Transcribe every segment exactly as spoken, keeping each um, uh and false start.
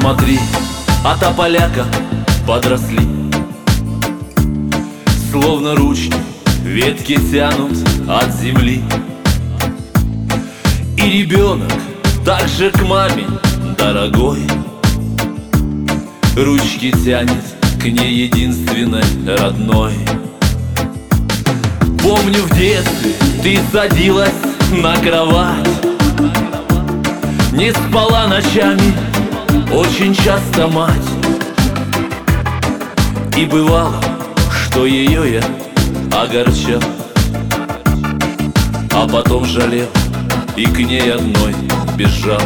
Посмотри, а тополяка подросли, словно ручки ветки тянут от земли. И ребенок также к маме дорогой ручки тянет к ней единственной родной. Помню, в детстве ты садилась на кровать, не спала ночами очень часто мать. И бывало, что ее я огорчал, а потом жалел и к ней одной бежал.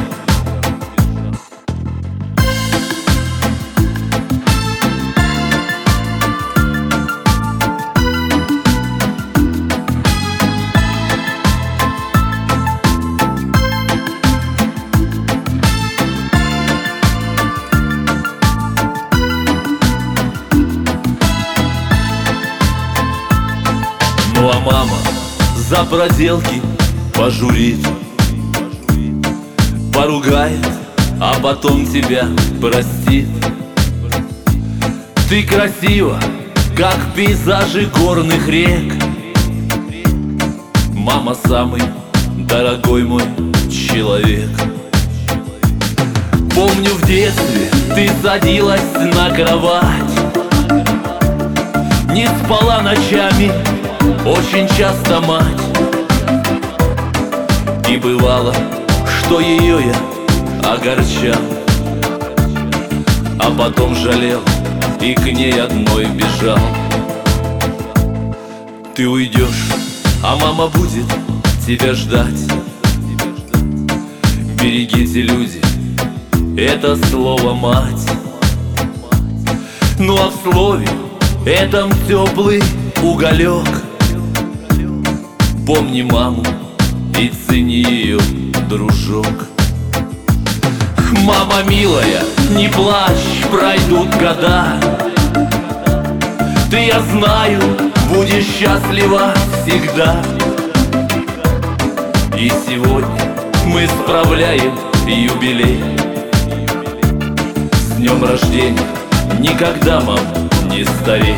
Ну а мама за проделки пожурит, поругает, а потом тебя простит. Ты красива, как пейзажи горных рек. Мама самый дорогой мой человек. Помню, в детстве ты садилась на кровать, не спала ночами очень часто мать. И бывало, что ее я огорчал, а потом жалел и к ней одной бежал. Ты уйдешь, а мама будет тебя ждать. Берегите, люди, это слово мать. Ну а в слове этом теплый уголек. Помни маму и цени ее, дружок. Мама милая, не плачь, пройдут года. Ты, я знаю, будешь счастлива всегда. И сегодня мы справляем юбилей. С днем рождения, никогда, мам, не старей.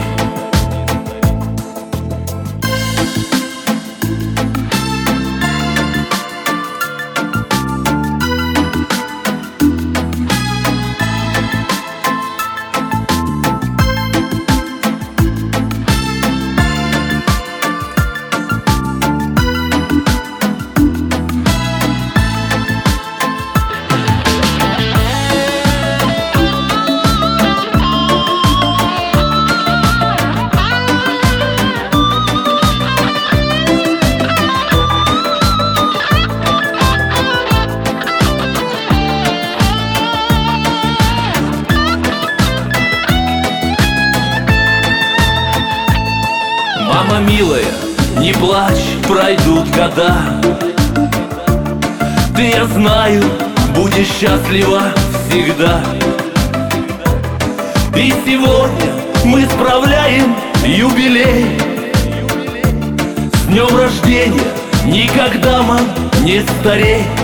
Мама милая, не плачь, пройдут года. Ты, я знаю, будешь счастлива всегда. И сегодня мы справляем юбилей. С днем рождения, никогда, мам, не старей.